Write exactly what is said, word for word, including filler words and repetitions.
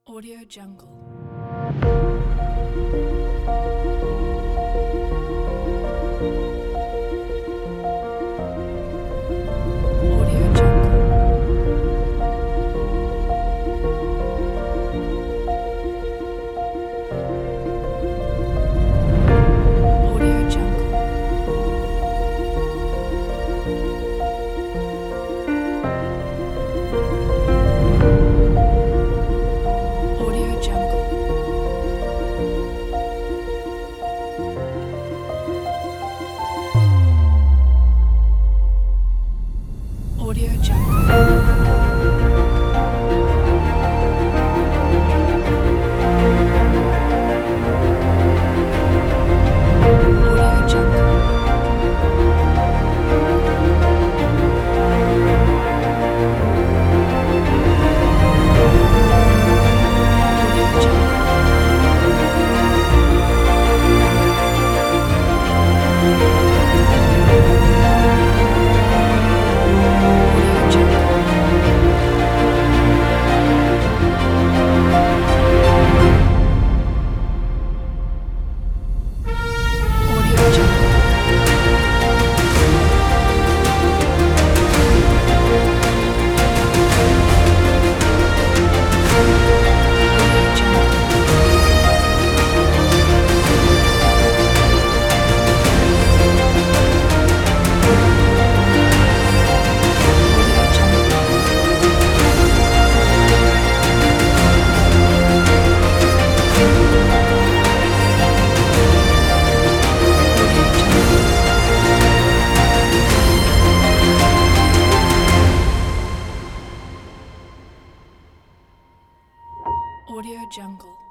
Audio Jungle. Audio Jungle. Audio Jungle. Audio Jungle. Audio Jungle. Audio Jungle. Audio Jungle. Audio Jungle. Audio Jungle. Audio Jungle. Audio Jungle. Audio Jungle. Audio Jungle.